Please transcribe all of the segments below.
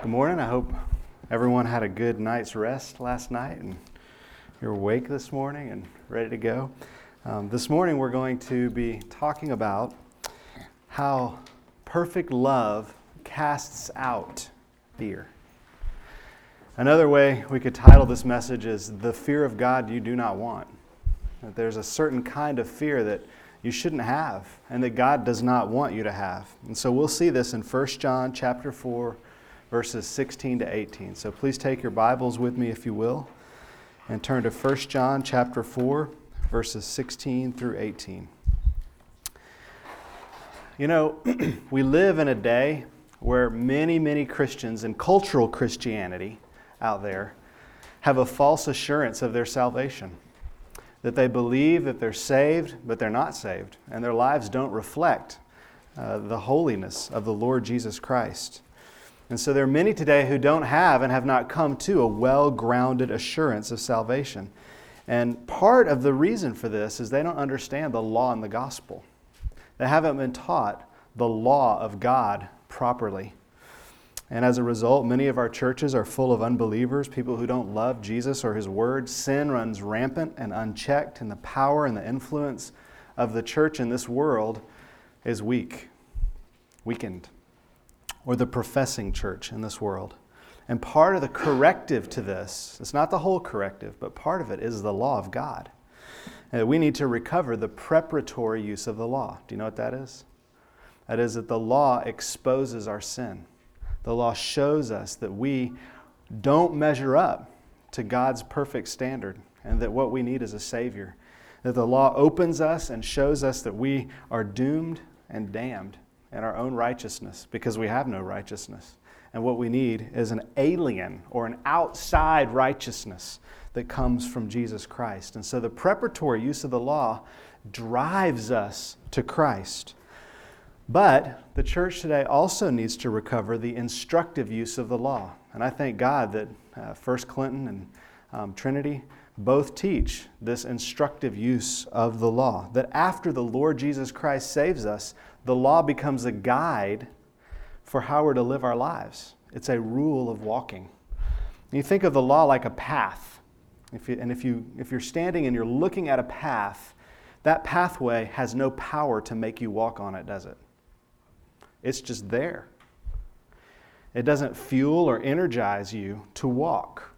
Good morning. I hope everyone had a good night's rest last night and you're awake this morning and ready to go. This morning we're going to be talking about how perfect love casts out fear. Another way we could title this message is The Fear of God You Do Not Want. That there's a certain kind of fear that you shouldn't have and that God does not want you to have. And so we'll see this in 1 John chapter 4, verses 16 to 18. So please take your Bibles with me if you will and turn to 1 John chapter 4, verses 16 through 18. You know, we live in a day where many Christians and cultural Christianity out there have a false assurance of their salvation. That they believe that they're saved, but they're not saved, and their lives don't reflect the holiness of the Lord Jesus Christ. And so there are many today who don't have and have not come to a well-grounded assurance of salvation. And part of the reason for this is they don't understand the law and the gospel. They haven't been taught the law of God properly. And as a result, many of our churches are full of unbelievers, people who don't love Jesus or His Word. Sin runs rampant and unchecked, and the power and the influence of the church in this world is weakened. Or the professing church in this world. And part of the corrective to this, it's not the whole corrective, but part of it is the law of God. And we need to recover the preparatory use of the law. Do you know what that is? That is that the law exposes our sin. The law shows us that we don't measure up to God's perfect standard and that what we need is a Savior. That the law opens us and shows us that we are doomed and damned in our own righteousness because we have no righteousness. And what we need is an alien or an outside righteousness that comes from Jesus Christ. And so the preparatory use of the law drives us to Christ. But the church today also needs to recover the instructive use of the law. And I thank God that First Clinton and Trinity both teach this instructive use of the law. That after the Lord Jesus Christ saves us, the law becomes a guide for how we're to live our lives. It's a rule of walking. You think of the law like a path. If you're standing and you're looking at a path, that pathway has no power to make you walk on it, does it? It's just there. It doesn't fuel or energize you to walk.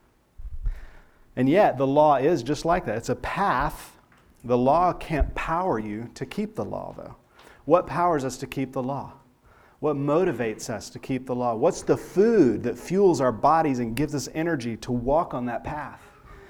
And yet, the law is just like that. It's a path. The law can't power you to keep the law, though. What powers us to keep the law? What motivates us to keep the law? What's the food that fuels our bodies and gives us energy to walk on that path?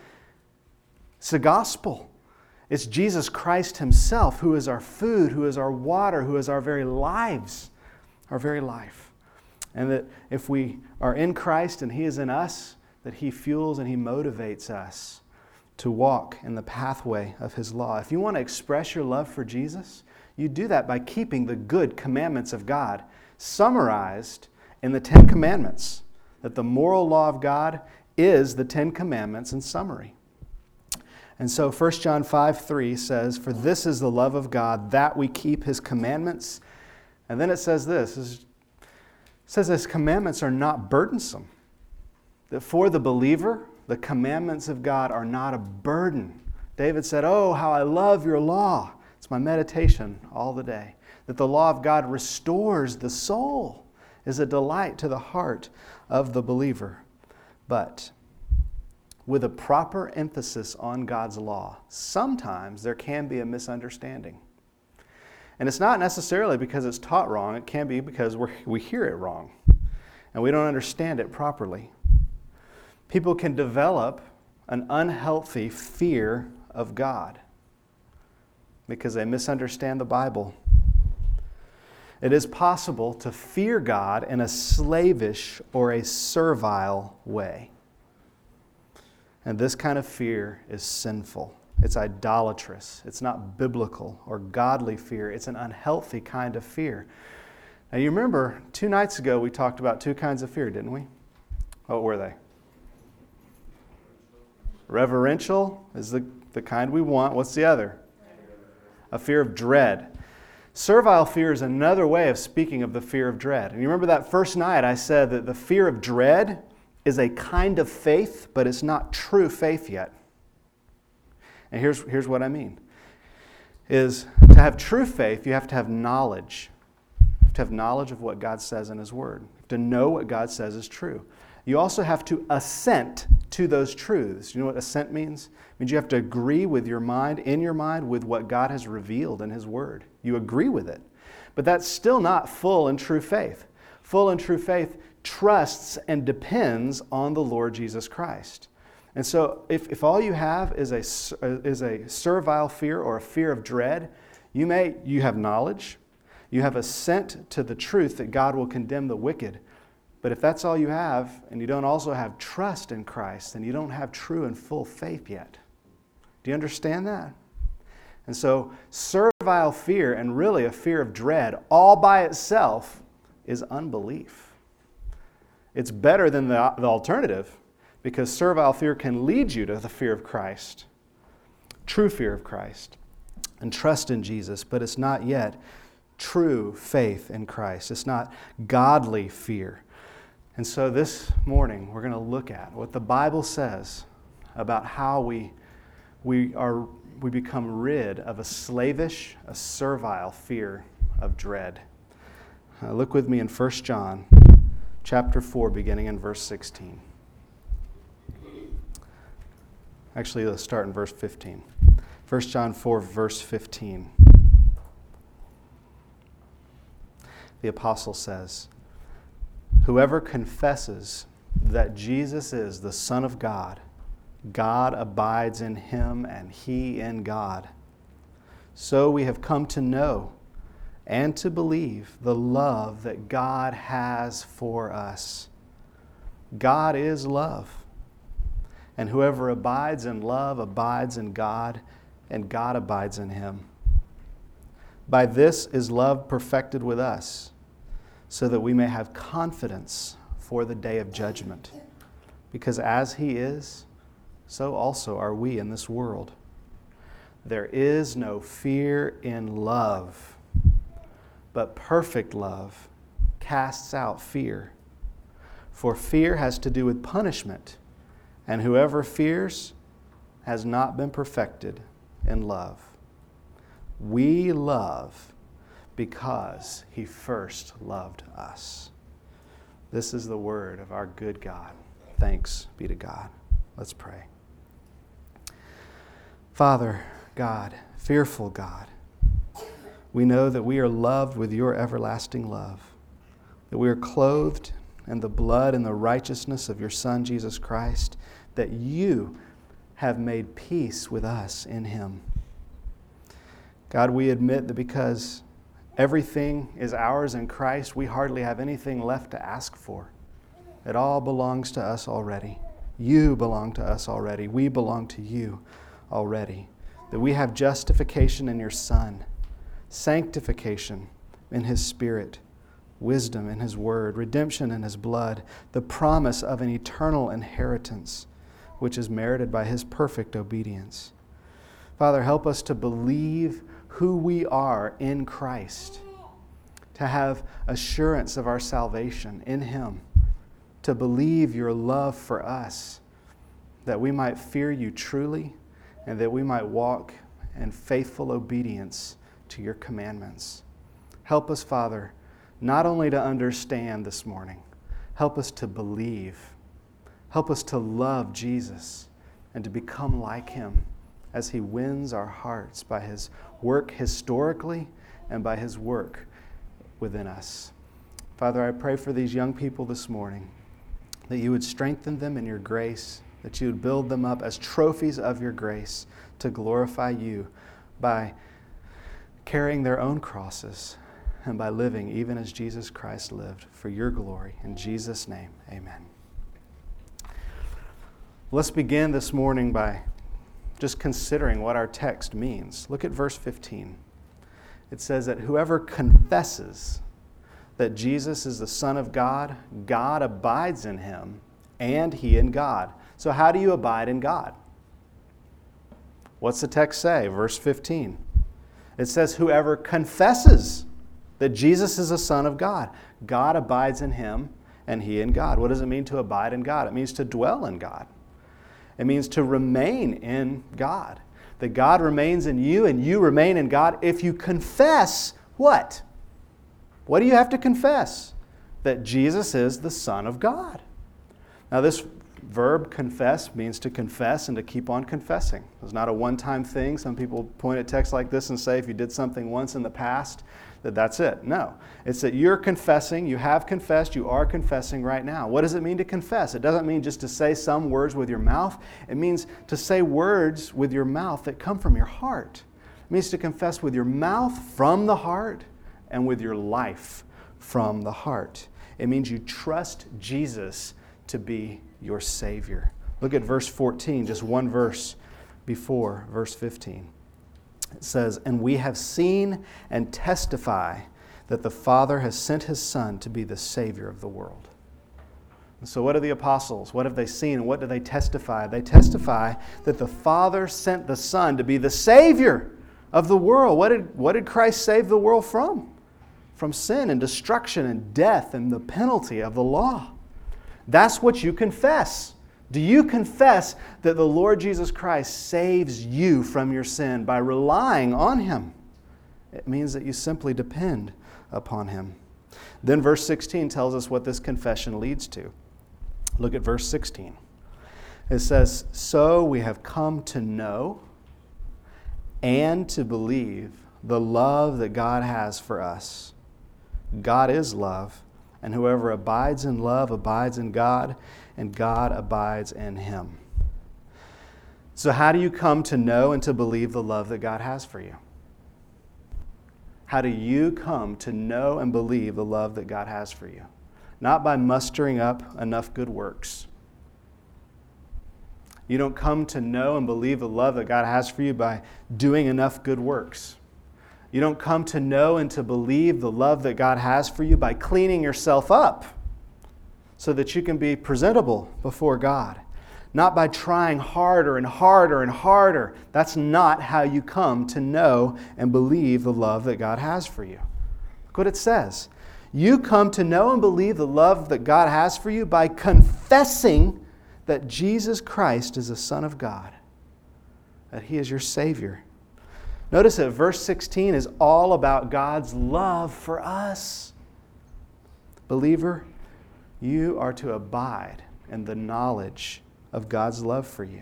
It's the gospel. It's Jesus Christ Himself who is our food, who is our water, who is our very lives. Our very life. And that if we are in Christ and He is in us, that He fuels and He motivates us to walk in the pathway of His law. If you want to express your love for Jesus, you do that by keeping the good commandments of God summarized in the 10 Commandments. That the moral law of God is the 10 Commandments in summary. And so 1 John 5:3 says, "For this is the love of God, that we keep His commandments." And then it says this, it says His commandments are not burdensome. That for the believer, the commandments of God are not a burden. David said, "Oh, how I love your law. It's my meditation all the day." That the law of God restores the soul, is a delight to the heart of the believer. But with a proper emphasis on God's law, sometimes there can be a misunderstanding. And it's not necessarily because it's taught wrong. It can be because we hear it wrong and we don't understand it properly. People can develop an unhealthy fear of God because they misunderstand the Bible. It is possible to fear God in a slavish or a servile way. And this kind of fear is sinful. It's idolatrous. It's not biblical or godly fear. It's an unhealthy kind of fear. Now you remember, 2 nights ago we talked about 2 kinds of fear, didn't we? What were they? Reverential is the kind we want. What's the other? A fear of dread. Servile fear is another way of speaking of the fear of dread. And you remember that first night I said that the fear of dread is a kind of faith, but it's not true faith yet. And here's what I mean. Is to have true faith, you have to have knowledge. You have to have knowledge of what God says in His Word. You have to know what God says is true. You also have to assent to those truths. You know what assent means? It means you have to agree with your mind, in your mind, with what God has revealed in His Word. You agree with it. But that's still not full and true faith. Full and true faith trusts and depends on the Lord Jesus Christ. And so if all you have is a servile fear or a fear of dread, you have knowledge, you have assent to the truth that God will condemn the wicked. But if that's all you have, and you don't also have trust in Christ, then you don't have true and full faith yet. Do you understand that? And so servile fear, and really a fear of dread, all by itself is unbelief. It's better than the alternative, because servile fear can lead you to the fear of Christ, true fear of Christ, and trust in Jesus, but it's not yet true faith in Christ. It's not godly fear. And so this morning, we're going to look at what the Bible says about how we become rid of a slavish, a servile fear of dread. Look with me in 1 John chapter 4, beginning in verse 16. Actually, let's start in verse 15. 1 John 4, verse 15. The apostle says, "Whoever confesses that Jesus is the Son of God, God abides in him and he in God. So we have come to know and to believe the love that God has for us. God is love. And whoever abides in love abides in God, and God abides in him. By this is love perfected with us, so that we may have confidence for the day of judgment. Because as He is, so also are we in this world. There is no fear in love, but perfect love casts out fear. For fear has to do with punishment, and whoever fears has not been perfected in love. We love because He first loved us." This is the word of our good God. Thanks be to God. Let's pray. Father, God, fearful God, we know that we are loved with Your everlasting love, that we are clothed in the blood and the righteousness of Your Son, Jesus Christ, that You have made peace with us in Him. God, we admit that because everything is ours in Christ, we hardly have anything left to ask for. It all belongs to us already. You belong to us already. We belong to You already. That we have justification in Your Son, sanctification in His Spirit, wisdom in His Word, redemption in His blood, the promise of an eternal inheritance, which is merited by His perfect obedience. Father, help us to believe who we are in Christ, to have assurance of our salvation in Him, to believe Your love for us, that we might fear You truly, and that we might walk in faithful obedience to Your commandments. Help us, Father, not only to understand this morning, help us to believe. Help us to love Jesus and to become like Him as He wins our hearts by His work historically and by His work within us. Father, I pray for these young people this morning, that You would strengthen them in Your grace, that You would build them up as trophies of Your grace to glorify You by carrying their own crosses and by living even as Jesus Christ lived for Your glory. In Jesus' name, amen. Let's begin this morning by just considering what our text means. Look at verse 15. It says that whoever confesses that Jesus is the Son of God, God abides in him, and he in God. So how do you abide in God? What's the text say? Verse 15. It says whoever confesses that Jesus is the Son of God. God abides in him and he in God. What does it mean to abide in God? It means to dwell in God. It means to remain in God. That God remains in you and you remain in God if you confess what? What do you have to confess? That Jesus is the Son of God. Now this verb confess means to confess and to keep on confessing. It's not a one-time thing. Some people point at texts like this and say if you did something once in the past, that's it. No. It's that you're confessing, you have confessed, you are confessing right now. What does it mean to confess? It doesn't mean just to say some words with your mouth. It means to say words with your mouth that come from your heart. It means to confess with your mouth from the heart and with your life from the heart. It means you trust Jesus to be your Savior. Look at verse 14, just one verse before verse 15. It says, "And we have seen and testify that the Father has sent His Son to be the Savior of the world." And so what are the apostles? What have they seen? What do they testify? They testify that the Father sent the Son to be the Savior of the world. What did Christ save the world from? From sin and destruction and death and the penalty of the law. That's what you confess. Do you confess that the Lord Jesus Christ saves you from your sin by relying on Him? It means that you simply depend upon Him. Then verse 16 tells us what this confession leads to. Look at verse 16. It says, "So we have come to know and to believe the love that God has for us. God is love, and whoever abides in love abides in God, and God abides in him." So how do you come to know and to believe the love that God has for you? How do you come to know and believe the love that God has for you? Not by mustering up enough good works. You don't come to know and believe the love that God has for you by doing enough good works. You don't come to know and to believe the love that God has for you by cleaning yourself up so that you can be presentable before God. Not by trying harder and harder and harder. That's not how you come to know and believe the love that God has for you. Look what it says. You come to know and believe the love that God has for you by confessing that Jesus Christ is the Son of God, that He is your Savior. Notice that verse 16 is all about God's love for us. Believer, you are to abide in the knowledge of God's love for you.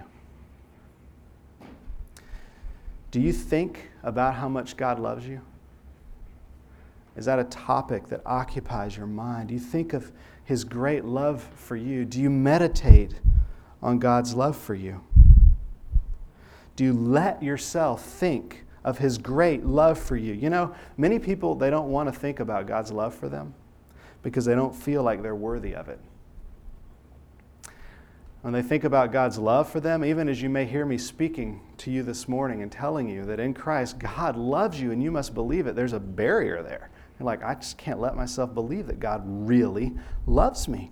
Do you think about how much God loves you? Is that a topic that occupies your mind? Do you think of His great love for you? Do you meditate on God's love for you? Do you let yourself think of His great love for you? You know, many people, they don't want to think about God's love for them because they don't feel like they're worthy of it. When they think about God's love for them, even as you may hear me speaking to you this morning and telling you that in Christ God loves you and you must believe it, there's a barrier there. You're like, I just can't let myself believe that God really loves me.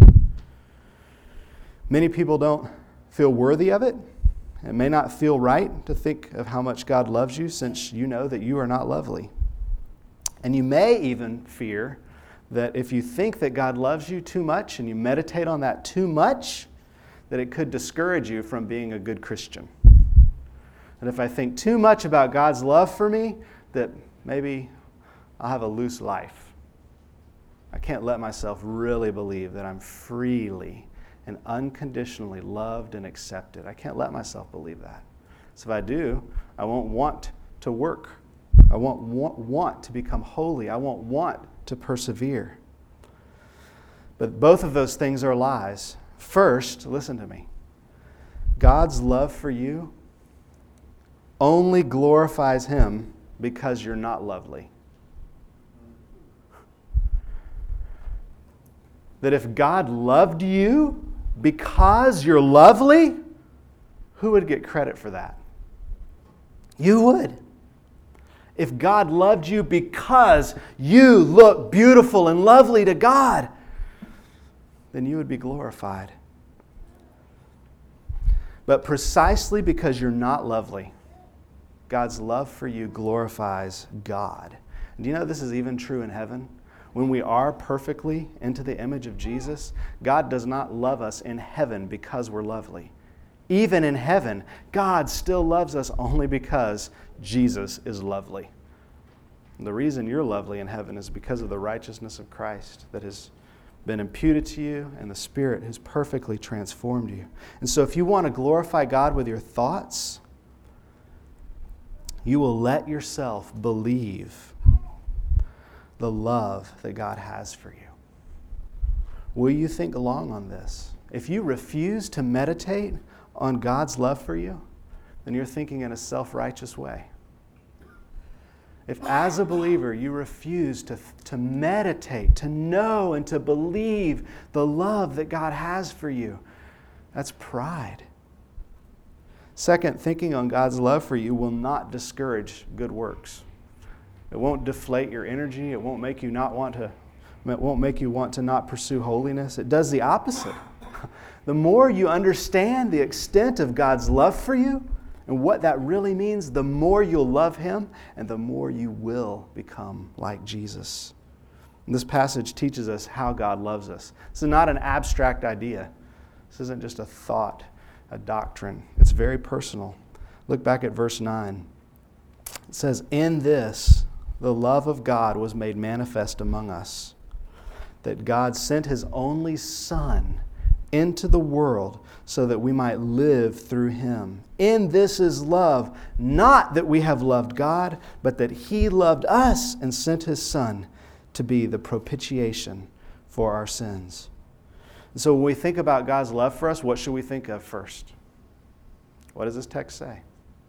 Many people don't feel worthy of it. It may not feel right to think of how much God loves you since you know that you are not lovely. And you may even fear that if you think that God loves you too much and you meditate on that too much, that it could discourage you from being a good Christian. And if I think too much about God's love for me, that maybe I'll have a loose life. I can't let myself really believe that I'm freely and unconditionally loved and accepted. I can't let myself believe that. So if I do, I won't want to work. I won't want to become holy. I won't want to persevere. But both of those things are lies. First, listen to me. God's love for you only glorifies Him because you're not lovely. That if God loved you because you're lovely, who would get credit for that? You would. If God loved you because you look beautiful and lovely to God, then you would be glorified. But precisely because you're not lovely, God's love for you glorifies God. And do you know this is even true in heaven? When we are perfectly into the image of Jesus, God does not love us in heaven because we're lovely. Even in heaven, God still loves us only because Jesus is lovely. And the reason you're lovely in heaven is because of the righteousness of Christ that has been imputed to you, and the Spirit has perfectly transformed you. And so if you want to glorify God with your thoughts, you will let yourself believe the love that God has for you. Will you think long on this? If you refuse to meditate on God's love for you, then you're thinking in a self-righteous way. If as a believer you refuse to meditate, to know and to believe the love that God has for you, that's pride. Second, thinking on God's love for you will not discourage good works. It won't deflate your energy. It won't make you want to not pursue holiness. It does the opposite. The more you understand the extent of God's love for you and what that really means, the more you'll love Him and the more you will become like Jesus. And this passage teaches us how God loves us. This is not an abstract idea. This isn't just a thought, a doctrine. It's very personal. Look back at verse 9. It says, "In this, the love of God was made manifest among us, that God sent His only Son into the world so that we might live through Him. In this is love, not that we have loved God, but that He loved us and sent His Son to be the propitiation for our sins." And so when we think about God's love for us, what should we think of first? What does this text say?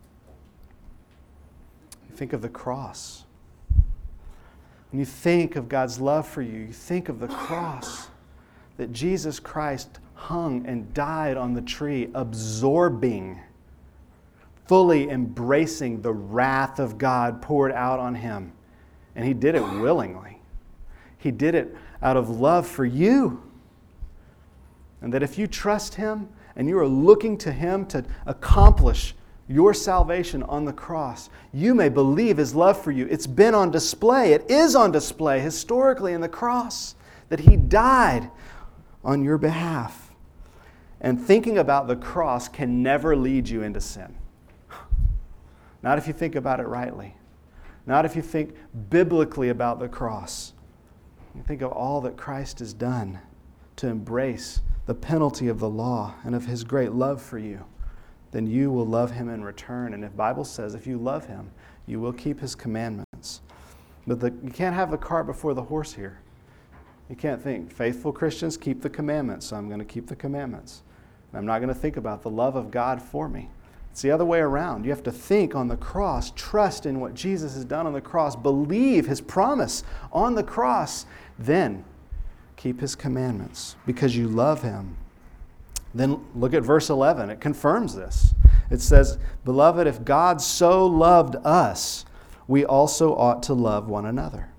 You think of the cross. When you think of God's love for you, you think of the cross, that Jesus Christ hung and died on the tree, absorbing, fully embracing the wrath of God poured out on Him. And He did it willingly. He did it out of love for you. And that if you trust Him and you are looking to Him to accomplish your salvation on the cross, you may believe His love for you. It's been on display. It is on display historically in the cross, that He died on your behalf. And thinking about the cross can never lead you into sin. Not if you think about it rightly. Not if you think biblically about the cross. You think of all that Christ has done to embrace the penalty of the law and of His great love for you. Then you will love Him in return. And the Bible says if you love Him, you will keep His commandments. But you can't have the cart before the horse here. You can't think, faithful Christians keep the commandments, so I'm going to keep the commandments. And I'm not going to think about the love of God for me. It's the other way around. You have to think on the cross, trust in what Jesus has done on the cross, believe His promise on the cross, then keep His commandments because you love Him. Then look at verse 11. It confirms this. It says, "Beloved, if God so loved us, we also ought to love one another."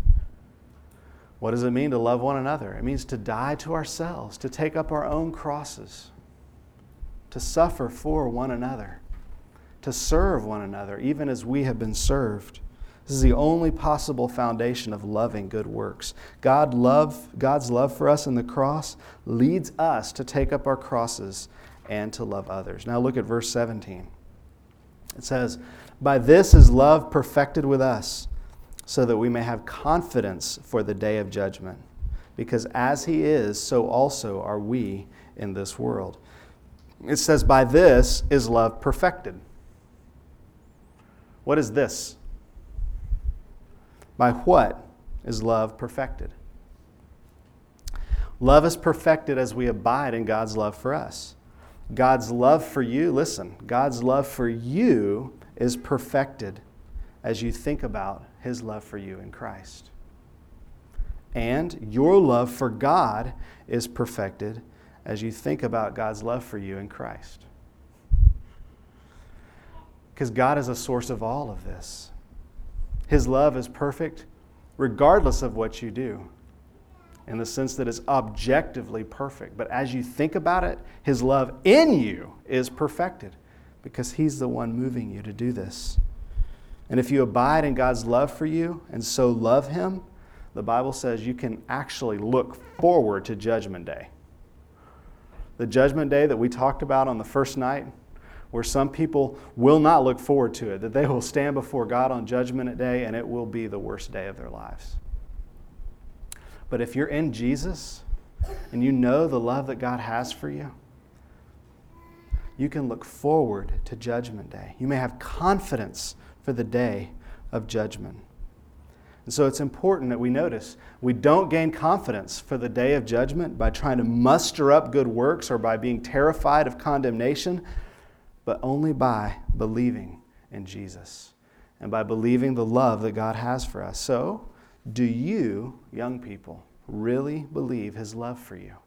What does it mean to love one another? It means to die to ourselves, to take up our own crosses, to suffer for one another, to serve one another, even as we have been served. This is the only possible foundation of loving good works. God's love for us in the cross leads us to take up our crosses and to love others. Now look at verse 17. It says, "By this is love perfected with us, so that we may have confidence for the day of judgment. Because as He is, so also are we in this world." It says, "By this is love perfected." What is this? By what is love perfected? Love is perfected as we abide in God's love for us. God's love for you, listen, God's love for you is perfected as you think about His love for you in Christ. And your love for God is perfected as you think about God's love for you in Christ. Because God is a source of all of this. His love is perfect regardless of what you do, in the sense that it's objectively perfect. But as you think about it, His love in you is perfected because He's the one moving you to do this. And if you abide in God's love for you and so love Him, the Bible says you can actually look forward to Judgment Day. The Judgment Day that we talked about on the first night, where some people will not look forward to it, that they will stand before God on Judgment Day and it will be the worst day of their lives. But if you're in Jesus and you know the love that God has for you, you can look forward to Judgment Day. You may have confidence for the day of judgment. And so it's important that we notice we don't gain confidence for the day of judgment by trying to muster up good works or by being terrified of condemnation, but only by believing in Jesus and by believing the love that God has for us. So, do you, young people, really believe His love for you?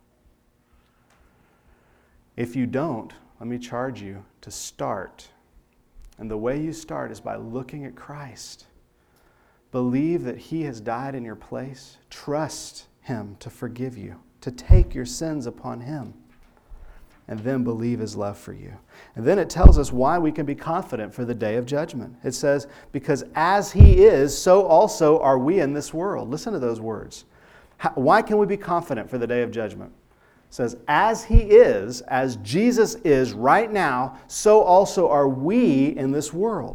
If you don't, let me charge you to start. And the way you start is by looking at Christ. Believe that He has died in your place. Trust Him to forgive you, to take your sins upon Him. And then believe His love for you. And then it tells us why we can be confident for the day of judgment. It says, because as He is, so also are we in this world. Listen to those words. Why can we be confident for the day of judgment? It says, as He is, as Jesus is right now, so also are we in this world.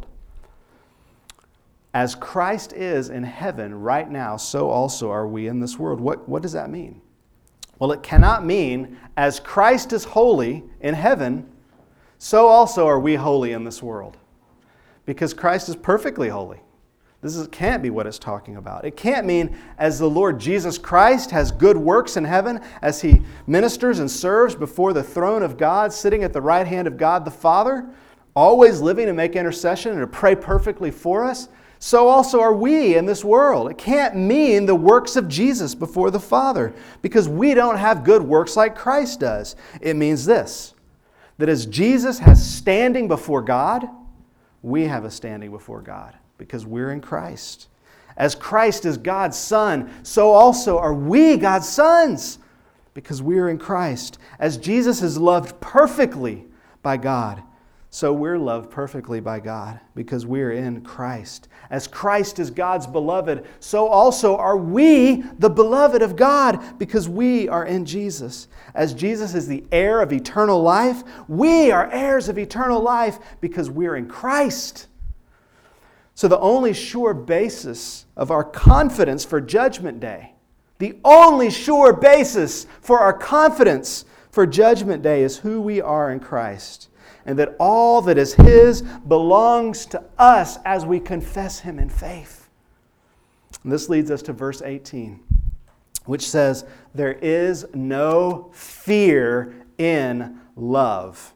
As Christ is in heaven right now, so also are we in this world. What does that mean? Well, it cannot mean, as Christ is holy in heaven, so also are we holy in this world. Because Christ is perfectly holy. Can't be what it's talking about. It can't mean, as the Lord Jesus Christ has good works in heaven, as He ministers and serves before the throne of God, sitting at the right hand of God the Father, always living to make intercession and to pray perfectly for us, so also are we in this world. It can't mean the works of Jesus before the Father, because we don't have good works like Christ does. It means this, that as Jesus has standing before God, we have a standing before God, because we're in Christ. As Christ is God's Son, so also are we God's sons, because we are in Christ. As Jesus is loved perfectly by God, so we're loved perfectly by God, because we're in Christ. As Christ is God's beloved, so also are we the beloved of God, because we are in Jesus. As Jesus is the heir of eternal life, we are heirs of eternal life, because we're in Christ. So the only sure basis of our confidence for Judgment Day, the only sure basis for our confidence for Judgment Day is who we are in Christ, and that all that is His belongs to us as we confess Him in faith. And this leads us to verse 18, which says, there is no fear in love.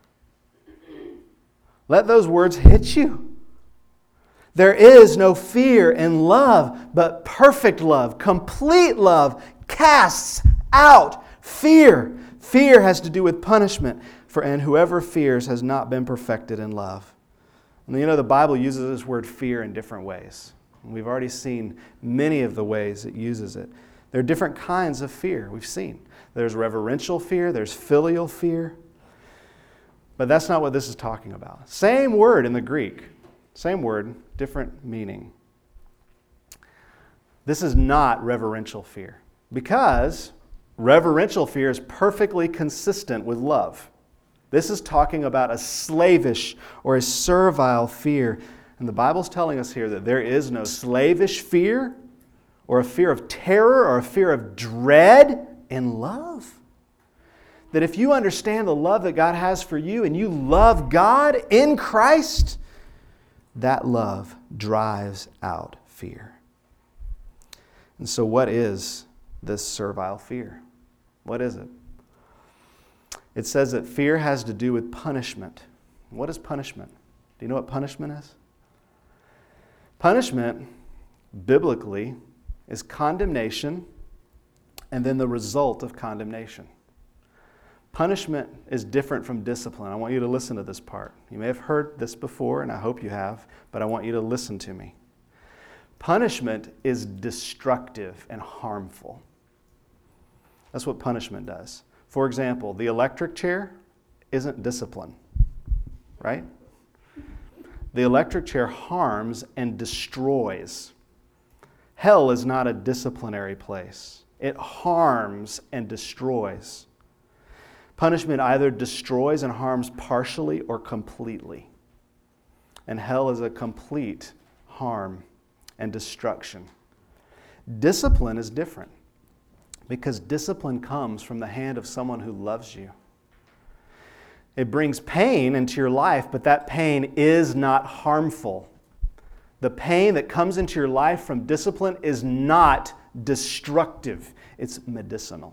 Let those words hit you. There is no fear in love, but perfect love, complete love, casts out fear. Fear has to do with punishment, and whoever fears has not been perfected in love. And you know, the Bible uses this word fear in different ways. And we've already seen many of the ways it uses it. There are different kinds of fear we've seen. There's reverential fear, there's filial fear. But that's not what this is talking about. Same word in the Greek. Same word, different meaning. This is not reverential fear, because reverential fear is perfectly consistent with love. This is talking about a slavish or a servile fear. And the Bible's telling us here that there is no slavish fear or a fear of terror or a fear of dread in love. That if you understand the love that God has for you and you love God in Christ, that love drives out fear. And so what is this servile fear? What is it? It says that fear has to do with punishment. What is punishment? Do you know what punishment is? Punishment, biblically, is condemnation and then the result of condemnation. Punishment is different from discipline. I want you to listen to this part. You may have heard this before, and I hope you have, but I want you to listen to me. Punishment is destructive and harmful. That's what punishment does. For example, the electric chair isn't discipline, right? The electric chair harms and destroys. Hell is not a disciplinary place. It harms and destroys. Punishment either destroys and harms partially or completely. And hell is a complete harm and destruction. Discipline is different because discipline comes from the hand of someone who loves you. It brings pain into your life, but that pain is not harmful. The pain that comes into your life from discipline is not destructive. It's medicinal.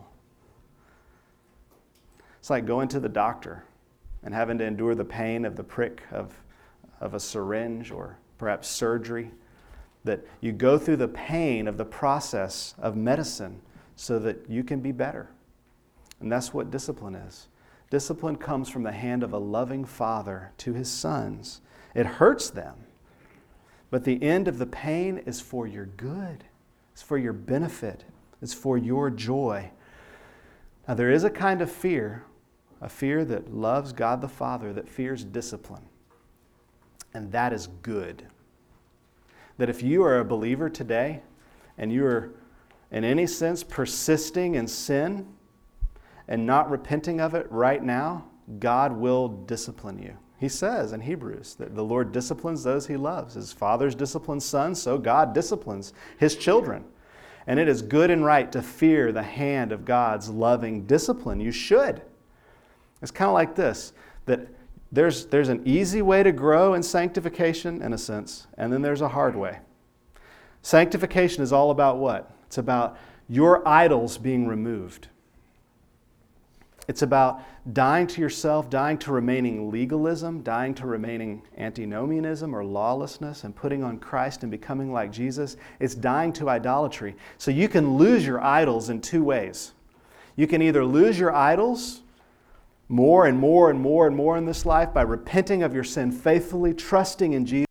It's like going to the doctor and having to endure the pain of the prick of a syringe or perhaps surgery. That you go through the pain of the process of medicine so that you can be better. And that's what discipline is. Discipline comes from the hand of a loving father to his sons. It hurts them, but the end of the pain is for your good. It's for your benefit. It's for your joy. Now, there is a kind of fear, a fear that loves God the Father, that fears discipline. And that is good. That if you are a believer today and you are in any sense persisting in sin and not repenting of it right now, God will discipline you. He says in Hebrews that the Lord disciplines those he loves. His fathers discipline sons, so God disciplines his children. And it is good and right to fear the hand of God's loving discipline. You should. It's kind of like this, that there's an easy way to grow in sanctification, in a sense, and then there's a hard way. Sanctification is all about what? It's about your idols being removed. It's about dying to yourself, dying to remaining legalism, dying to remaining antinomianism or lawlessness, and putting on Christ and becoming like Jesus. It's dying to idolatry. So you can lose your idols in two ways. You can either lose your idols more and more and more and more in this life by repenting of your sin faithfully, trusting in Jesus,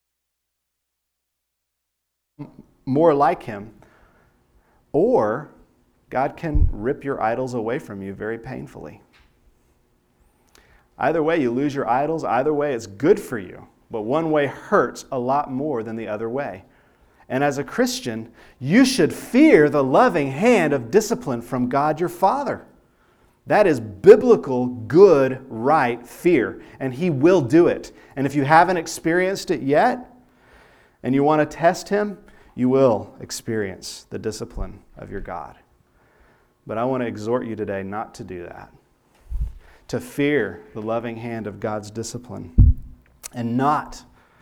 more like Him, or God can rip your idols away from you very painfully. Either way, you lose your idols. Either way, it's good for you. But one way hurts a lot more than the other way. And as a Christian, you should fear the loving hand of discipline from God your Father. That is biblical, good, right fear. And He will do it. And if you haven't experienced it yet, and you want to test Him, you will experience the discipline of your God. But I want to exhort you today not to do that. To fear the loving hand of God's discipline. And not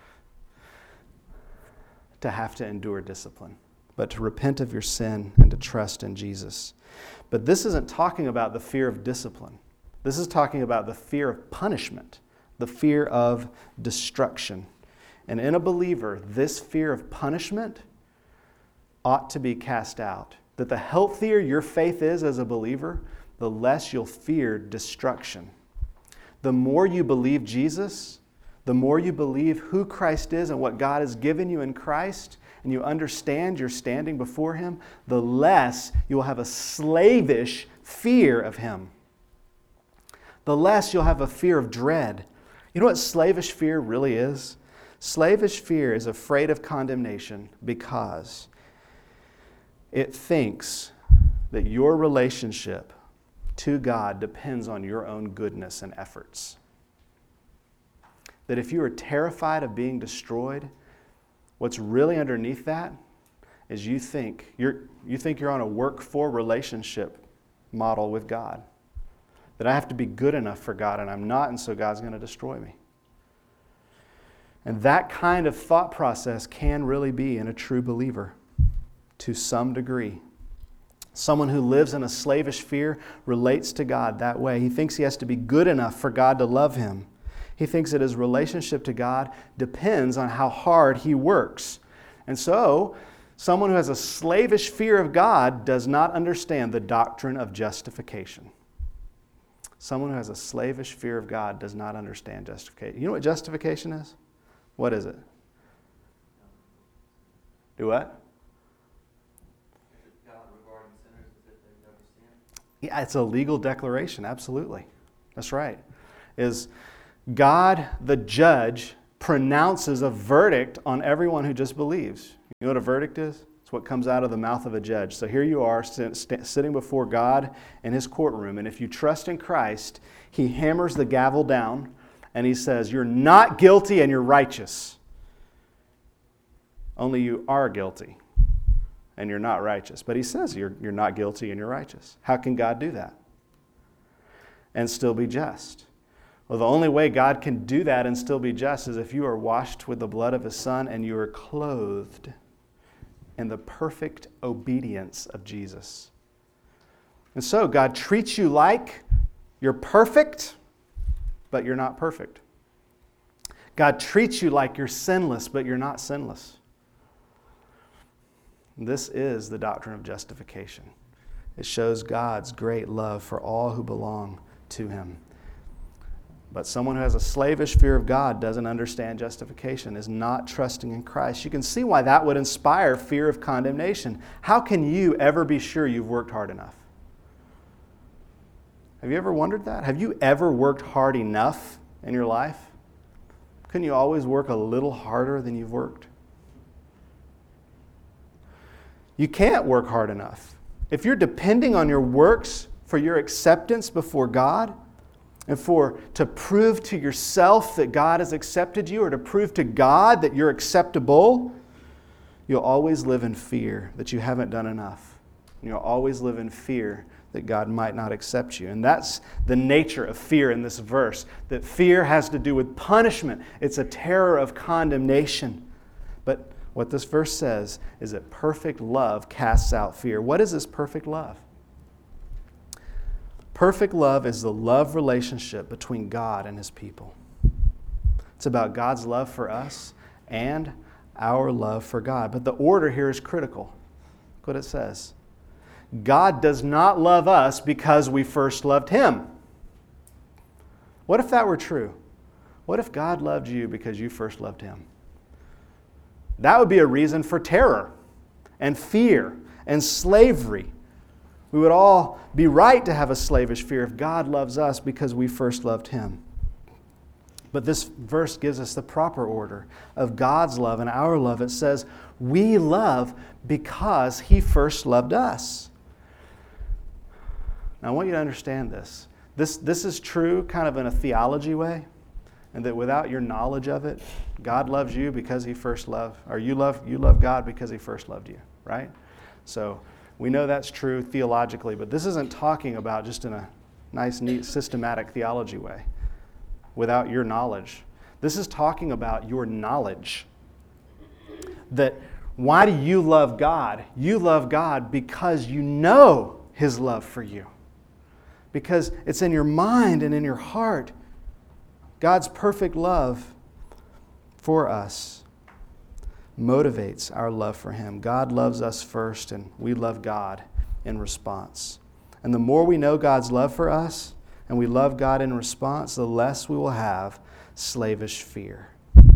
to have to endure discipline. But to repent of your sin and to trust in Jesus. But this isn't talking about the fear of discipline. This is talking about the fear of punishment. The fear of destruction. And in a believer, this fear of punishment ought to be cast out. That the healthier your faith is as a believer, the less you'll fear destruction. The more you believe Jesus, the more you believe who Christ is and what God has given you in Christ, and you understand you're standing before Him, the less you will have a slavish fear of Him. The less you'll have a fear of dread. You know what slavish fear really is? Slavish fear is afraid of condemnation because it thinks that your relationship to God depends on your own goodness and efforts. That if you are terrified of being destroyed, what's really underneath that is you think you're on a work-for relationship model with God. That I have to be good enough for God and I'm not, and so God's going to destroy me. And that kind of thought process can really be in a true believer. To some degree. Someone who lives in a slavish fear relates to God that way. He thinks he has to be good enough for God to love him. He thinks that his relationship to God depends on how hard he works. And so, someone who has a slavish fear of God does not understand the doctrine of justification. Someone who has a slavish fear of God does not understand justification. You know what justification is? What is it? Do what? Yeah, it's a legal declaration, absolutely. That's right. Is God the judge pronounces a verdict on everyone who just believes. You know what a verdict is? It's what comes out of the mouth of a judge. So here you are sitting before God in his courtroom, and if you trust in Christ, he hammers the gavel down and he says, you're not guilty and you're righteous. Only you are guilty and you're not righteous. But he says you're not guilty and you're righteous. How can God do that and still be just? Well, the only way God can do that and still be just is if you are washed with the blood of his Son and you are clothed in the perfect obedience of Jesus. And so God treats you like you're perfect, but you're not perfect. God treats you like you're sinless, but you're not sinless. This is the doctrine of justification. It shows God's great love for all who belong to him. But someone who has a slavish fear of God doesn't understand justification, is not trusting in Christ. You can see why that would inspire fear of condemnation. How can you ever be sure you've worked hard enough? Have you ever wondered that? Have you ever worked hard enough in your life? Couldn't you always work a little harder than you've worked? You can't work hard enough. If you're depending on your works for your acceptance before God, and to prove to yourself that God has accepted you, or to prove to God that you're acceptable, you'll always live in fear that you haven't done enough. And you'll always live in fear that God might not accept you. And that's the nature of fear in this verse, that fear has to do with punishment. It's a terror of condemnation. But what this verse says is that perfect love casts out fear. What is this perfect love? Perfect love is the love relationship between God and his people. It's about God's love for us and our love for God. But the order here is critical. Look what it says. God does not love us because we first loved him. What if that were true? What if God loved you because you first loved him? That would be a reason for terror and fear and slavery. We would all be right to have a slavish fear if God loves us because we first loved him. But this verse gives us the proper order of God's love and our love. It says, we love because he first loved us. Now I want you to understand this. This is true kind of in a theology way, and that without your knowledge of it, God loves you because he first loved, or you love God because he first loved you, right? So we know that's true theologically, but this isn't talking about just in a nice, neat, systematic theology way, without your knowledge. This is talking about your knowledge. That why do you love God? You love God because you know his love for you. Because it's in your mind and in your heart. God's perfect love for us motivates our love for him. God loves us first, and we love God in response. And the more we know God's love for us, and we love God in response, the less we will have slavish fear.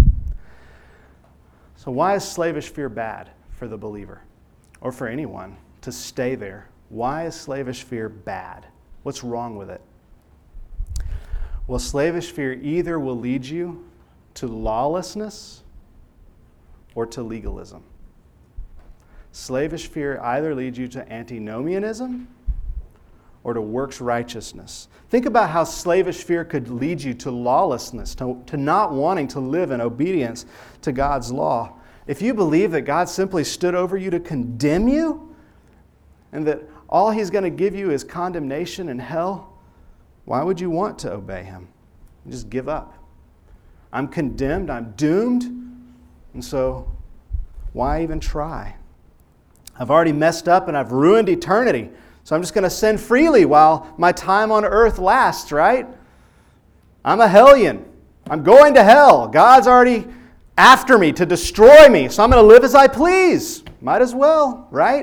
So why is slavish fear bad for the believer, or for anyone to stay there? Why is slavish fear bad? What's wrong with it? Well, slavish fear either will lead you to lawlessness or to legalism. Slavish fear either leads you to antinomianism or to works righteousness. Think about how slavish fear could lead you to lawlessness, to not wanting to live in obedience to God's law. If you believe that God simply stood over you to condemn you, and that all he's going to give you is condemnation and hell, why would you want to obey him? Just give up. I'm condemned, I'm doomed, and so why even try? I've already messed up and I've ruined eternity, so I'm just going to sin freely while my time on earth lasts, right? I'm a hellion. I'm going to hell. God's already after me to destroy me, so I'm going to live as I please. Might as well, right?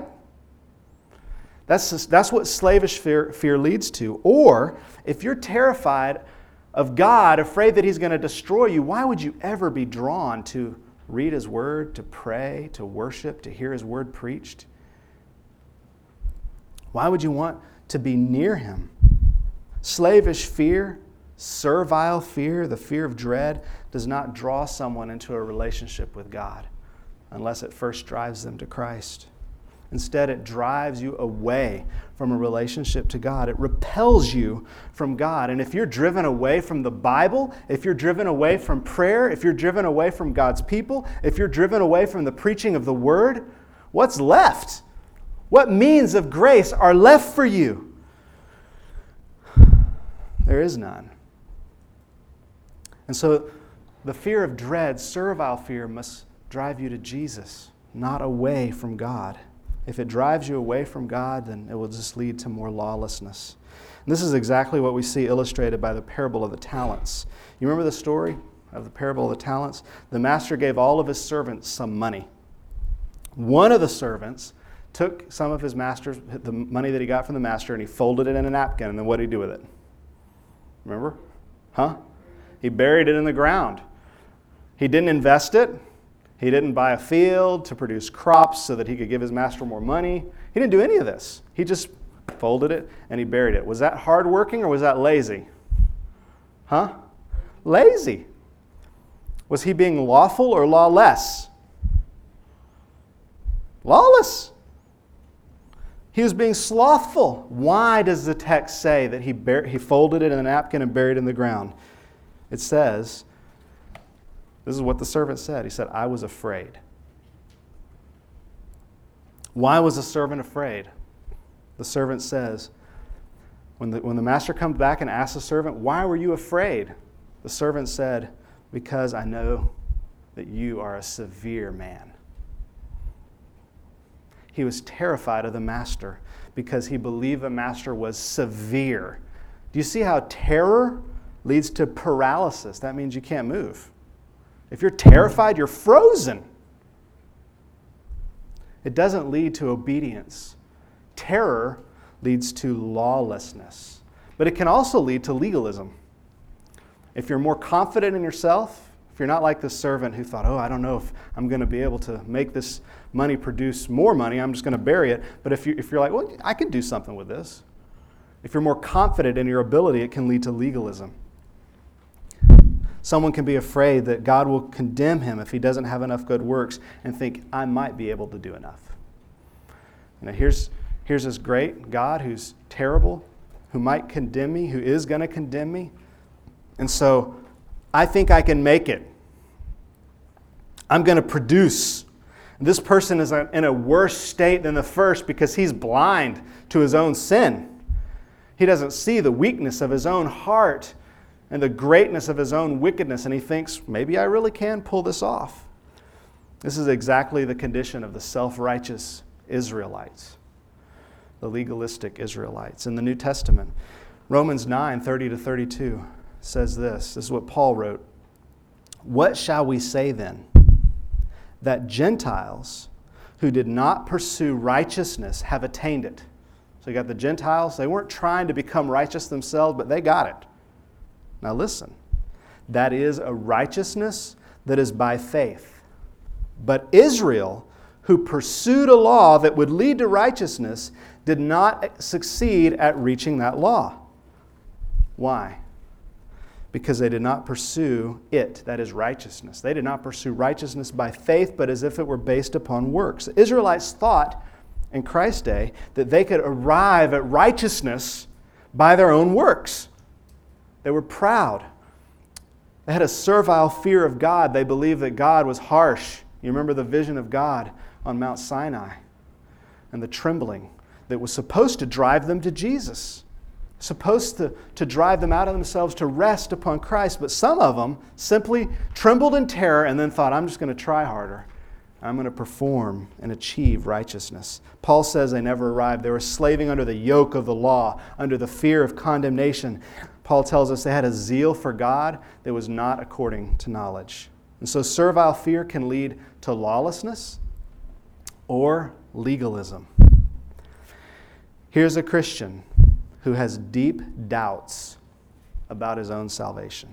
That's what slavish fear leads to. Or, if you're terrified of God, afraid that he's going to destroy you, why would you ever be drawn to read his word, to pray, to worship, to hear his word preached? Why would you want to be near him? Slavish fear Servile fear, the fear of dread, does not draw someone into a relationship with God unless it first drives them to Christ. Instead, it drives you away from a relationship to God. It repels you from God. And if you're driven away from the Bible, if you're driven away from prayer, if you're driven away from God's people, if you're driven away from the preaching of the Word, what's left? What means of grace are left for you? There is none. And so the fear of dread, servile fear, must drive you to Jesus, not away from God. If it drives you away from God, then it will just lead to more lawlessness. And this is exactly what we see illustrated by the parable of the talents. You remember the story of the parable of the talents? The master gave all of his servants some money. One of the servants took some of the money that he got from the master, and he folded it in a napkin, and then what did he do with it? Remember? He buried it in the ground. He didn't invest it. He didn't buy a field to produce crops so that he could give his master more money. He didn't do any of this. He just folded it and he buried it. Was that hardworking or was that lazy? Lazy. Was he being lawful or lawless? Lawless. He was being slothful. Why does the text say that he folded it in a napkin and buried it in the ground? It says, this is what the servant said. He said, I was afraid. Why was the servant afraid? The servant says, when the master comes back and asks the servant, why were you afraid? The servant said, because I know that you are a severe man. He was terrified of the master because he believed the master was severe. Do you see how terror leads to paralysis? That means you can't move. If you're terrified, you're frozen. It doesn't lead to obedience. Terror leads to lawlessness. But it can also lead to legalism. If you're more confident in yourself, if you're not like this servant who thought, I don't know if I'm going to be able to make this money produce more money, I'm just going to bury it. But if you're like, well, I could do something with this. If you're more confident in your ability, it can lead to legalism. Someone can be afraid that God will condemn him if he doesn't have enough good works and think, I might be able to do enough. Here's this great God who's terrible, who might condemn me, who is going to condemn me. And so I think I can make it. I'm going to produce. This person is in a worse state than the first because he's blind to his own sin. He doesn't see the weakness of his own heart and the greatness of his own wickedness, and he thinks, maybe I really can pull this off. This is exactly the condition of the self-righteous Israelites, the legalistic Israelites. In the New Testament, Romans 9:30-32 says this. This is what Paul wrote. What shall we say then? That Gentiles who did not pursue righteousness have attained it. So you got the Gentiles. They weren't trying to become righteous themselves, but they got it. Now listen. That is a righteousness that is by faith. But Israel, who pursued a law that would lead to righteousness, did not succeed at reaching that law. Why? Because they did not pursue it, that is righteousness. They did not pursue righteousness by faith, but as if it were based upon works. The Israelites thought in Christ's day that they could arrive at righteousness by their own works. They were proud. They had a servile fear of God. They believed that God was harsh. You remember the vision of God on Mount Sinai and the trembling that was supposed to drive them to Jesus. Supposed to drive them out of themselves to rest upon Christ. But some of them simply trembled in terror and then thought, I'm just going to try harder. I'm going to perform and achieve righteousness. Paul says they never arrived. They were slaving under the yoke of the law, under the fear of condemnation. Paul tells us they had a zeal for God that was not according to knowledge. And so servile fear can lead to lawlessness or legalism. Here's a Christian who has deep doubts about his own salvation.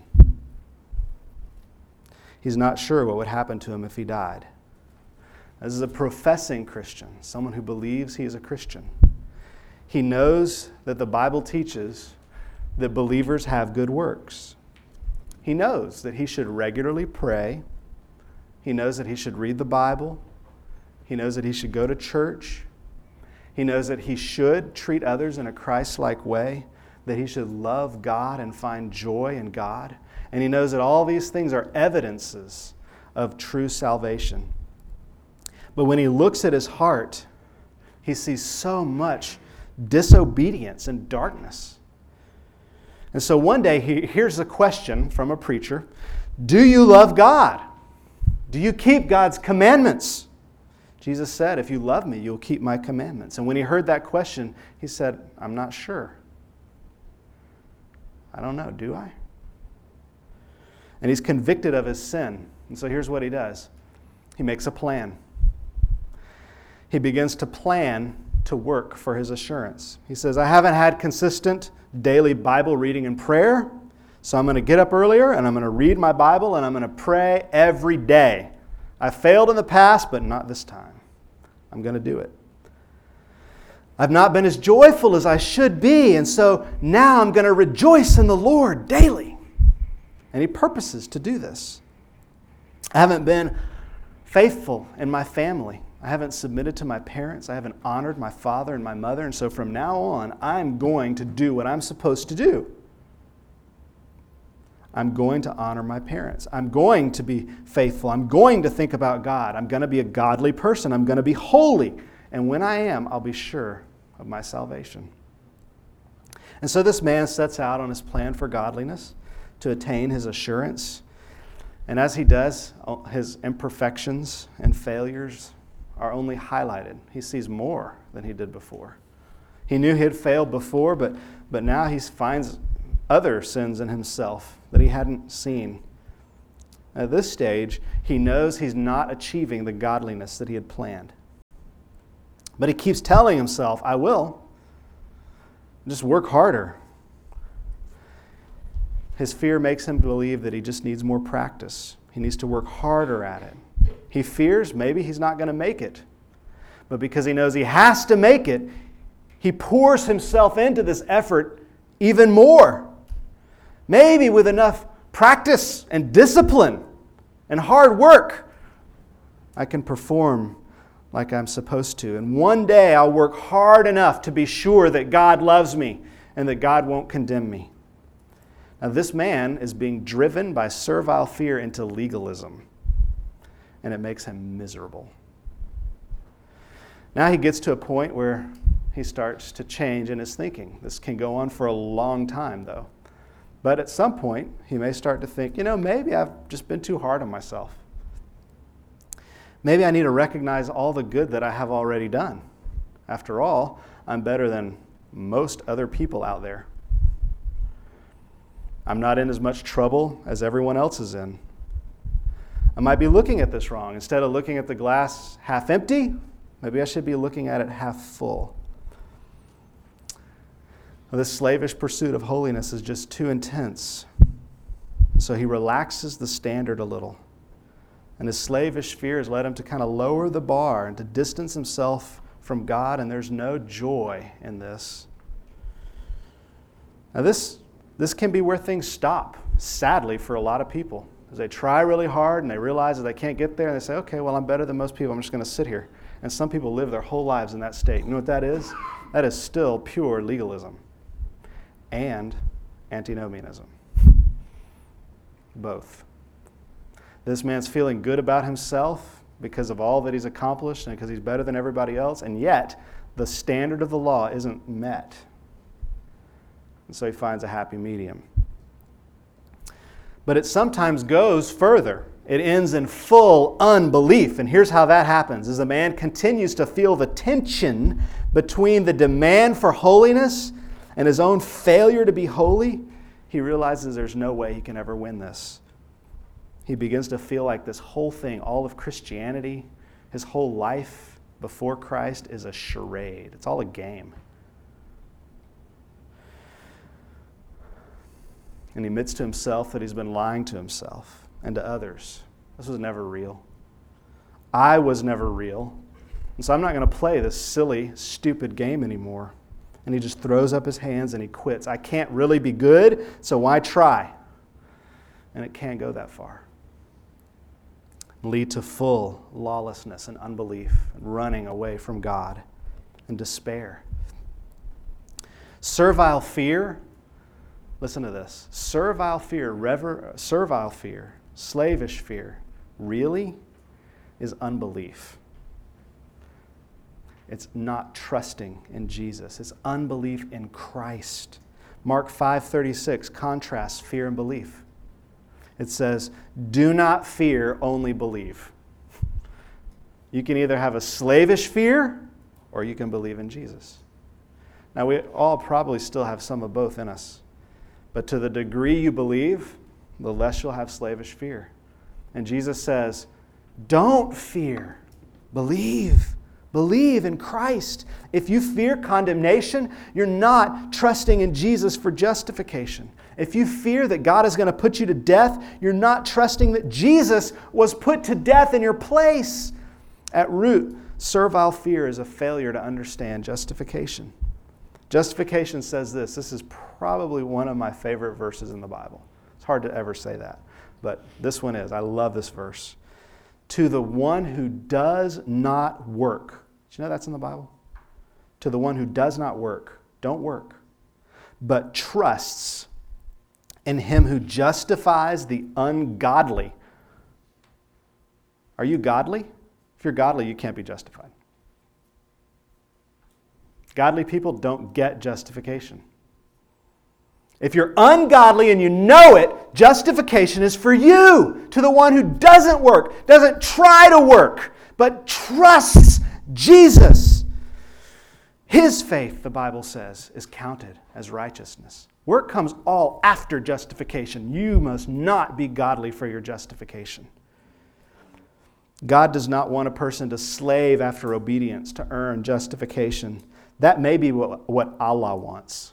He's not sure what would happen to him if he died. This is a professing Christian, someone who believes he is a Christian. He knows that the Bible teaches that believers have good works. He knows that he should regularly pray. He knows that he should read the Bible. He knows that he should go to church. He knows that he should treat others in a Christ-like way, that he should love God and find joy in God. And he knows that all these things are evidences of true salvation. But when he looks at his heart, he sees so much disobedience and darkness. And so one day he hears a question from a preacher, do you love God? Do you keep God's commandments? Jesus said, if you love me, you'll keep my commandments. And when he heard that question, he said, I'm not sure. I don't know, do I? And he's convicted of his sin. And so here's what he does. He makes a plan. He begins to plan to work for his assurance. He says, I haven't had consistent daily Bible reading and prayer, so I'm going to get up earlier and I'm going to read my Bible and I'm going to pray every day. I failed in the past, but not this time. I'm going to do it. I've not been as joyful as I should be, and so now I'm going to rejoice in the Lord daily. And he purposes to do this. I haven't been faithful in my family. I haven't submitted to my parents. I haven't honored my father and my mother. And so from now on, I'm going to do what I'm supposed to do. I'm going to honor my parents. I'm going to be faithful. I'm going to think about God. I'm going to be a godly person. I'm going to be holy. And when I am, I'll be sure of my salvation. And so this man sets out on his plan for godliness to attain his assurance. And as he does, his imperfections and failures are only highlighted. He sees more than he did before. He knew he had failed before, but now he finds other sins in himself that he hadn't seen. At this stage, he knows he's not achieving the godliness that he had planned. But he keeps telling himself, I will. Just work harder. His fear makes him believe that he just needs more practice. He needs to work harder at it. He fears maybe he's not going to make it. But because he knows he has to make it, he pours himself into this effort even more. Maybe with enough practice and discipline and hard work, I can perform like I'm supposed to. And one day I'll work hard enough to be sure that God loves me and that God won't condemn me. Now, this man is being driven by servile fear into legalism, and it makes him miserable. Now he gets to a point where he starts to change in his thinking. This can go on for a long time, though. But at some point, he may start to think, maybe I've just been too hard on myself. Maybe I need to recognize all the good that I have already done. After all, I'm better than most other people out there. I'm not in as much trouble as everyone else is in. I might be looking at this wrong. Instead of looking at the glass half empty, maybe I should be looking at it half full. Well, this slavish pursuit of holiness is just too intense. So he relaxes the standard a little. And his slavish fears led him to kind of lower the bar and to distance himself from God, and there's no joy in this. Now this can be where things stop, sadly, for a lot of people. As they try really hard and they realize that they can't get there, and they say, okay, well, I'm better than most people, I'm just going to sit here. And some people live their whole lives in that state. You know what that is? That is still pure legalism and antinomianism. Both. This man's feeling good about himself because of all that he's accomplished and because he's better than everybody else, and yet the standard of the law isn't met. And so he finds a happy medium. But it sometimes goes further. It ends in full unbelief. And here's how that happens. As a man continues to feel the tension between the demand for holiness and his own failure to be holy, he realizes there's no way he can ever win this. He begins to feel like this whole thing, all of Christianity, his whole life before Christ is a charade. It's all a game. And he admits to himself that he's been lying to himself and to others. This was never real. I was never real. And so I'm not going to play this silly, stupid game anymore. And he just throws up his hands and he quits. I can't really be good, so why try? And it can't go that far. Lead to full lawlessness and unbelief, and running away from God and despair. Servile fear, listen to this. Servile fear, slavish fear, really is unbelief. It's not trusting in Jesus. It's unbelief in Christ. Mark 5:36 contrasts fear and belief. It says, do not fear, only believe. You can either have a slavish fear or you can believe in Jesus. Now, we all probably still have some of both in us. But to the degree you believe, the less you'll have slavish fear. And Jesus says, don't fear, believe. Believe in Christ. If you fear condemnation, you're not trusting in Jesus for justification. If you fear that God is going to put you to death, you're not trusting that Jesus was put to death in your place. At root, servile fear is a failure to understand justification. Justification says this. This is probably one of my favorite verses in the Bible. It's hard to ever say that, but this one is. I love this verse. To the one who does not work. Did you know that's in the Bible? To the one who does not work, don't work, but trusts in him who justifies the ungodly. Are you godly? If you're godly, you can't be justified. Godly people don't get justification. If you're ungodly and you know it, justification is for you. To the one who doesn't work, doesn't try to work, but trusts Jesus. His faith, the Bible says, is counted as righteousness. Work comes all after justification. You must not be godly for your justification. God does not want a person to slave after obedience to earn justification. That may be what Allah wants.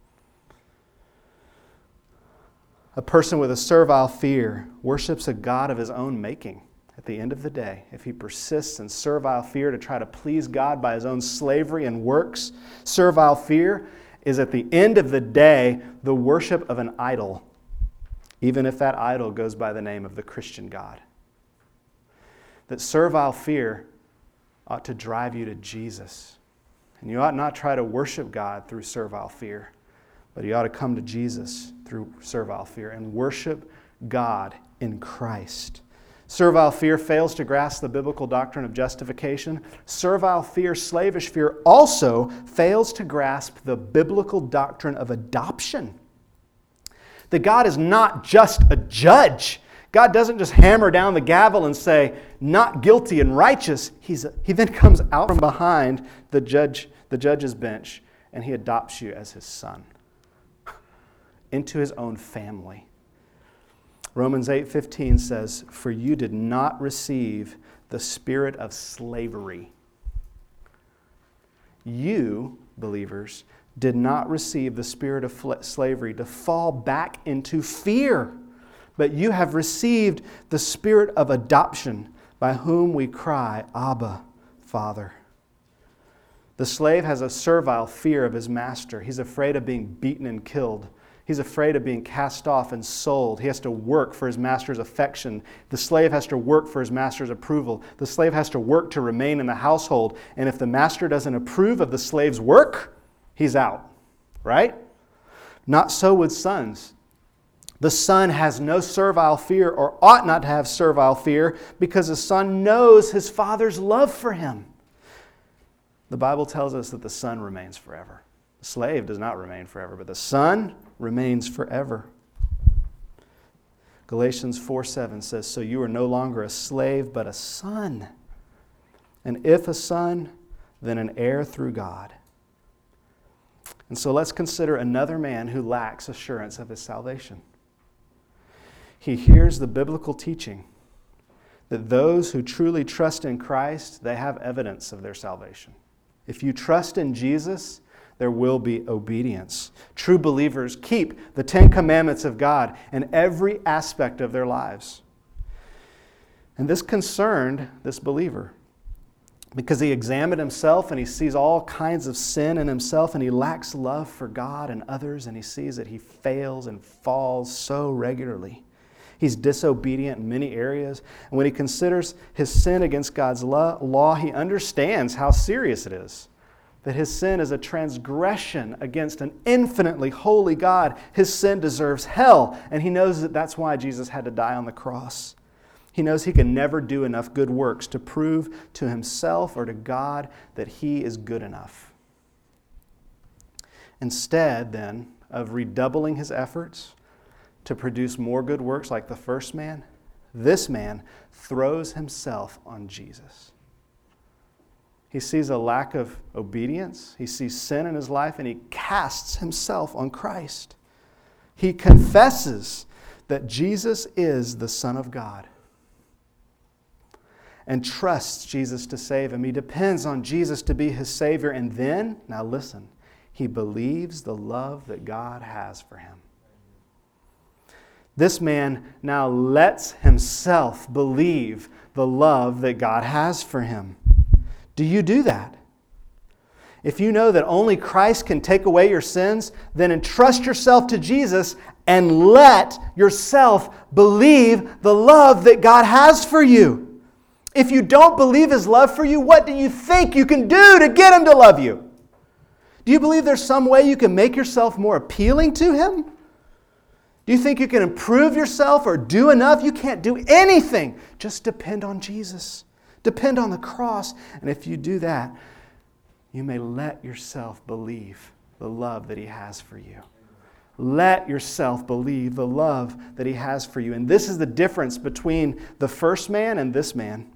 A person with a servile fear worships a God of his own making. At the end of the day, if he persists in servile fear to try to please God by his own slavery and works, servile fear is at the end of the day the worship of an idol, even if that idol goes by the name of the Christian God. That servile fear ought to drive you to Jesus. And you ought not try to worship God through servile fear, but you ought to come to Jesus through servile fear and worship God in Christ. Servile fear fails to grasp the biblical doctrine of justification. Servile fear, slavish fear, also fails to grasp the biblical doctrine of adoption. That God is not just a judge. God doesn't just hammer down the gavel and say, not guilty and righteous. He then comes out from behind the judge's bench, and he adopts you as his son into his own family. Romans 8:15 says, for you did not receive the spirit of slavery. You, believers, did not receive the spirit of slavery to fall back into fear, but you have received the spirit of adoption by whom we cry, Abba, Father. The slave has a servile fear of his master. He's afraid of being beaten and killed. He's afraid of being cast off and sold. He has to work for his master's affection. The slave has to work for his master's approval. The slave has to work to remain in the household. And if the master doesn't approve of the slave's work, he's out. Right? Not so with sons. The son has no servile fear, or ought not to have servile fear, because the son knows his father's love for him. The Bible tells us that the son remains forever. The slave does not remain forever, but the son remains forever. Galatians 4:7 says, so you are no longer a slave, but a son. And if a son, then an heir through God. And so let's consider another man who lacks assurance of his salvation. He hears the biblical teaching that those who truly trust in Christ, they have evidence of their salvation. If you trust in Jesus, there will be obedience. True believers keep the 10 commandments of God in every aspect of their lives. And this concerned this believer. because he examined himself and he sees all kinds of sin in himself, and he lacks love for God and others, and he sees that he fails and falls so regularly. He's disobedient in many areas. And when he considers his sin against God's law, he understands how serious it is. That his sin is a transgression against an infinitely holy God. His sin deserves hell. And he knows that that's why Jesus had to die on the cross. He knows he can never do enough good works to prove to himself or to God that he is good enough. Instead, then, of redoubling his efforts to produce more good works like the first man, this man throws himself on Jesus. He sees a lack of obedience. He sees sin in his life, and he casts himself on Christ. He confesses that Jesus is the Son of God and trusts Jesus to save him. He depends on Jesus to be his Savior. And then, now listen, he believes the love that God has for him. This man now lets himself believe the love that God has for him. Do you do that? If you know that only Christ can take away your sins, then entrust yourself to Jesus and let yourself believe the love that God has for you. If you don't believe His love for you, what do you think you can do to get Him to love you? Do you believe there's some way you can make yourself more appealing to Him? Do you think you can improve yourself or do enough? You can't do anything. Just depend on Jesus. Depend on the cross. And if you do that, you may let yourself believe the love that He has for you. Let yourself believe the love that He has for you. And this is the difference between the first man and this man.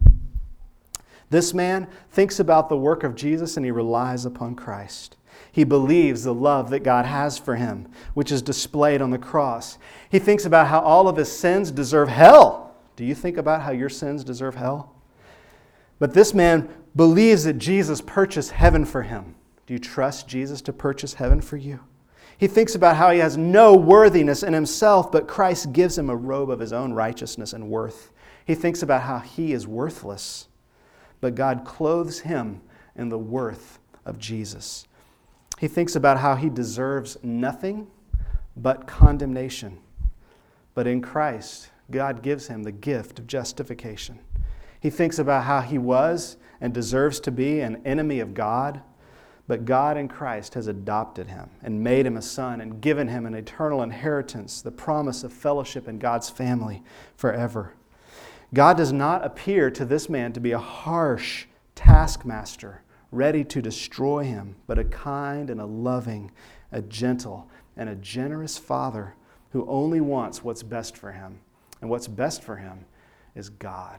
This man thinks about the work of Jesus and he relies upon Christ. He believes the love that God has for him, which is displayed on the cross. He thinks about how all of his sins deserve hell. Do you think about how your sins deserve hell? But this man believes that Jesus purchased heaven for him. Do you trust Jesus to purchase heaven for you? He thinks about how he has no worthiness in himself, but Christ gives him a robe of His own righteousness and worth. He thinks about how he is worthless, but God clothes him in the worth of Jesus. He thinks about how he deserves nothing but condemnation. But in Christ, God gives him the gift of justification. He thinks about how he was and deserves to be an enemy of God, but God in Christ has adopted him and made him a son and given him an eternal inheritance, the promise of fellowship in God's family forever. God does not appear to this man to be a harsh taskmaster ready to destroy him, but a kind and a loving, a gentle and a generous Father who only wants what's best for him. And what's best for him is God.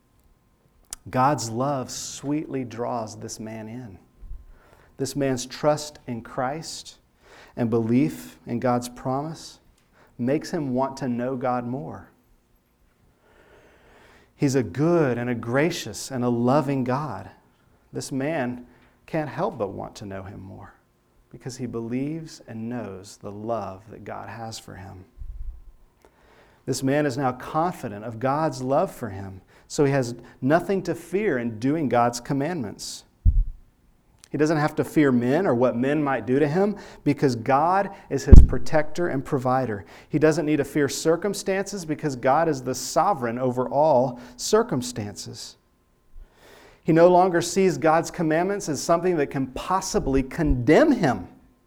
God's love sweetly draws this man in. This man's trust in Christ and belief in God's promise makes him want to know God more. He's a good and a gracious and a loving God. This man can't help but want to know Him more because he believes and knows the love that God has for him. This man is now confident of God's love for him, so he has nothing to fear in doing God's commandments. He doesn't have to fear men or what men might do to him because God is his protector and provider. He doesn't need to fear circumstances because God is the sovereign over all circumstances. He no longer sees God's commandments as something that can possibly condemn him,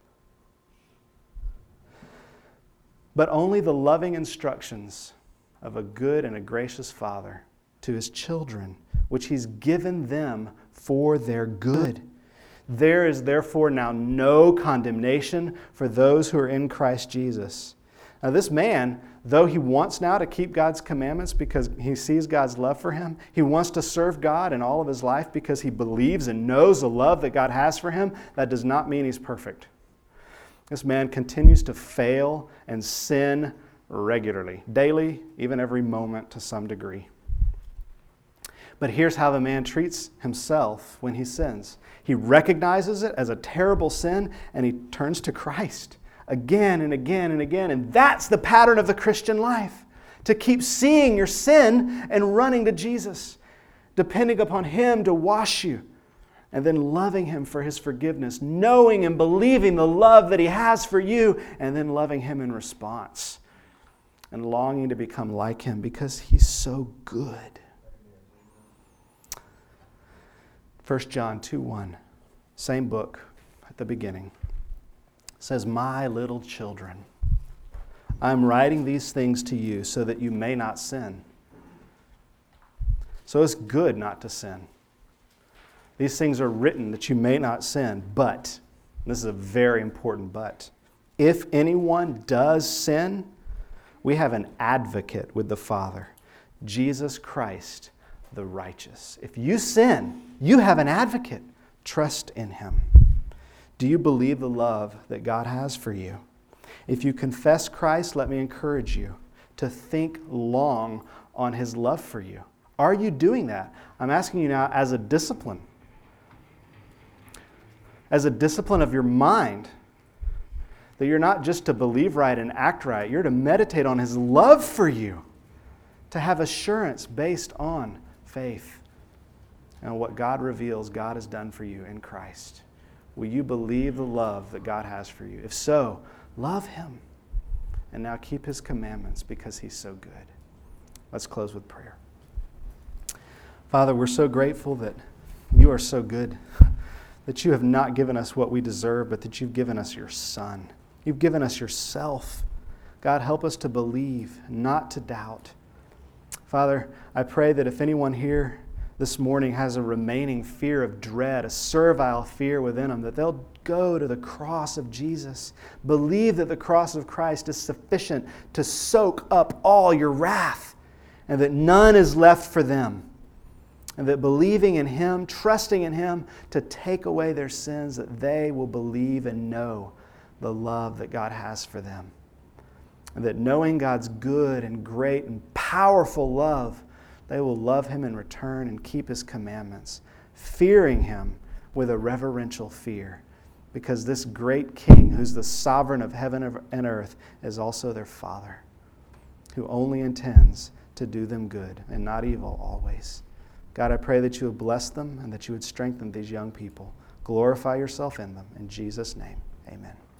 but only the loving instructions of a good and a gracious Father to His children, which He's given them for their good. There is therefore now no condemnation for those who are in Christ Jesus. Now this man, though he wants now to keep God's commandments because he sees God's love for him, he wants to serve God in all of his life because he believes and knows the love that God has for him, that does not mean he's perfect. This man continues to fail and sin regularly, daily, even every moment to some degree. But here's how the man treats himself when he sins. He recognizes it as a terrible sin and he turns to Christ again and again and again. And that's the pattern of the Christian life. To keep seeing your sin and running to Jesus, depending upon Him to wash you, and then loving Him for His forgiveness, knowing and believing the love that He has for you, and then loving Him in response and longing to become like Him because He's so good. 1 John 2:1, same book at the beginning, says, "My little children, I am writing these things to you so that you may not sin." So it's good not to sin. These things are written that you may not sin, but, this is a very important but, if anyone does sin, we have an advocate with the Father, Jesus Christ, the righteous. If you sin, you have an advocate. Trust in Him. Do you believe the love that God has for you? If you confess Christ, let me encourage you to think long on His love for you. Are you doing that? I'm asking you now as a discipline. As a discipline of your mind, that you're not just to believe right and act right, you're to meditate on His love for you, to have assurance based on faith and what God reveals God has done for you in Christ. Will you believe the love that God has for you? If so, love Him and now keep His commandments because He's so good. Let's close with prayer. Father, we're so grateful that You are so good, that You have not given us what we deserve, but that You've given us Your Son. You've given us Yourself. God, help us to believe, not to doubt. Father, I pray that if anyone here this morning has a remaining fear of dread, a servile fear within them, that they'll go to the cross of Jesus. Believe that the cross of Christ is sufficient to soak up all your wrath, and that none is left for them. And that believing in Him, trusting in Him to take away their sins, that they will believe and know the love that God has for them. And that knowing God's good and great and powerful love, they will love Him in return and keep His commandments, fearing Him with a reverential fear, because this great King, who's the sovereign of heaven and earth, is also their Father, who only intends to do them good and not evil always. God, I pray that You would bless them and that You would strengthen these young people. Glorify Yourself in them. In Jesus' name, amen.